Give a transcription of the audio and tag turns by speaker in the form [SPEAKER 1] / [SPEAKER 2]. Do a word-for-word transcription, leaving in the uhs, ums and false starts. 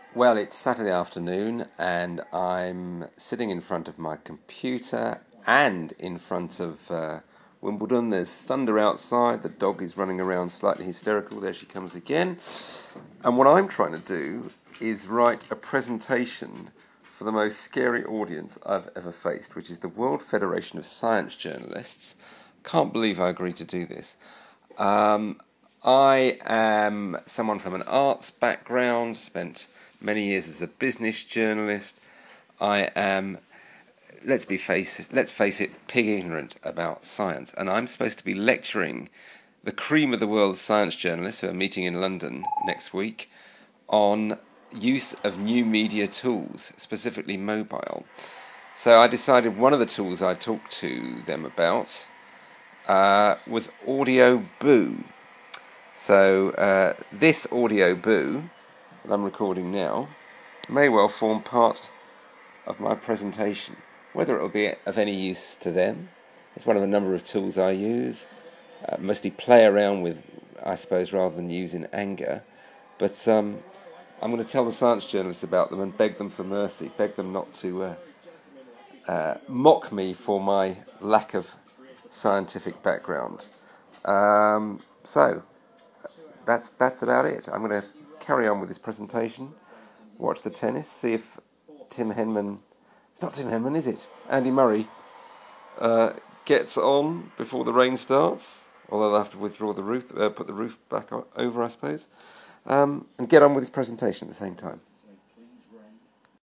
[SPEAKER 1] Well, it's Saturday afternoon, and I'm sitting in front of my computer and in front of uh, Wimbledon. There's thunder outside. The dog is running around slightly hysterical. There she comes again. And what I'm trying to do is write a presentation for the most scary audience I've ever faced, which is the World Federation of Science Journalists. Can't believe I agreed to do this. Um, I am someone from an arts background, spent many years as a business journalist. I am, let's be face, let's face it, pig ignorant about science, and I'm supposed to be lecturing the cream of the world's science journalists who are meeting in London next week on use of new media tools, specifically mobile. So I decided one of the tools I talked to them about uh, was Audio Boo. So uh, this Audio Boo that I'm recording now may well form part of my presentation. Whether it will be of any use to them, it's one of a number of tools I use, uh, mostly play around with, I suppose, rather than use in anger. But um, I'm going to tell the science journalists about them and beg them for mercy, beg them not to uh, uh, mock me for my lack of scientific background. Um, so, that's that's about it. I'm going to carry on with this presentation, watch the tennis, see if Tim Henman, it's not Tim Henman, is it? Andy Murray uh, gets on before the rain starts, although they'll have to withdraw the roof, uh, put the roof back over, I suppose, um, and get on with his presentation at the same time.